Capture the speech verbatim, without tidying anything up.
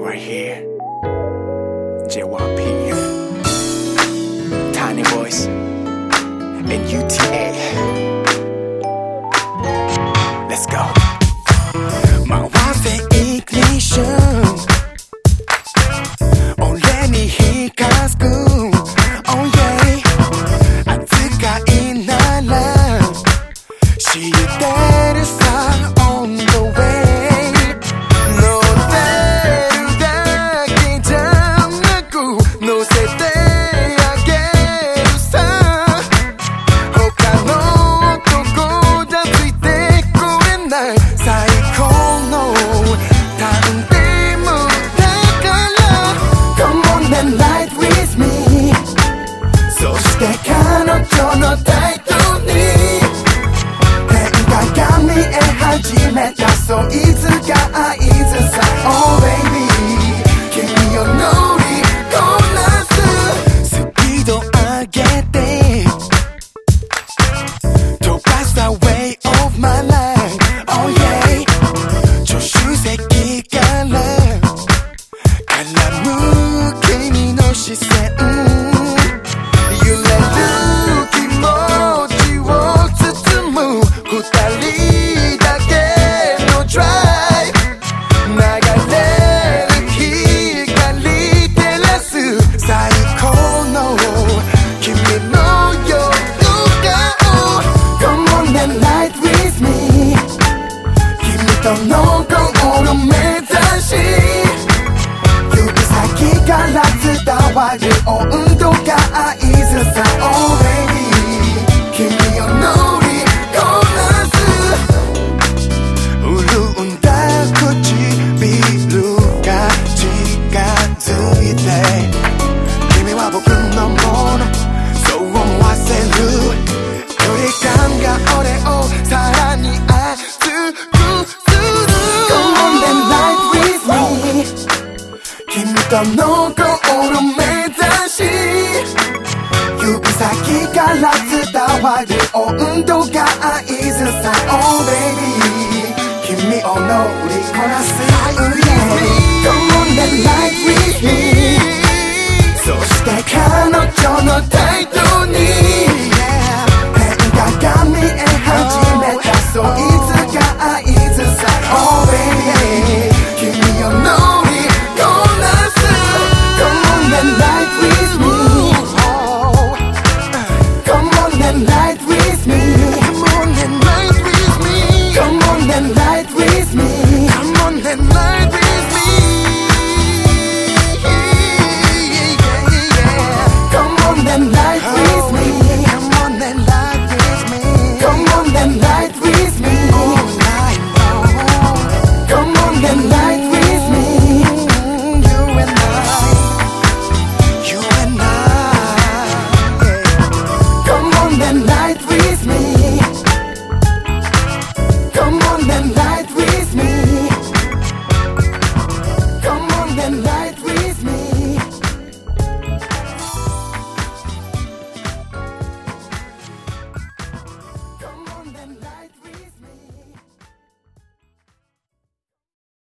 right here. J Y P, Tiny Voice, and U T A. Let's go. My wife의 ignition. 올레니 히카스쿠. Oh yeah. 아트가인 날라. 시대를 쌓아 on the way. So easy, got I easy side. Oh baby, give me your naughty, go nuts. 스피도 알겠대. To pass the way of my life. Oh yeah. 조슈새끼 갈라. 갈라무 괜히 너 시세. You let look emoji walk to the move. 후달리. Don't know go on me 다시指先から伝わる温度が合図さ Oh baby 君を乗りこなす潤んだ唇が近づいて君は僕のものそう思わせる距離感が俺をさらに熱く君とのゴール目指し指先から伝わる温度が合図さ Oh baby 君を乗りこなす Come on and ride with me そして彼女の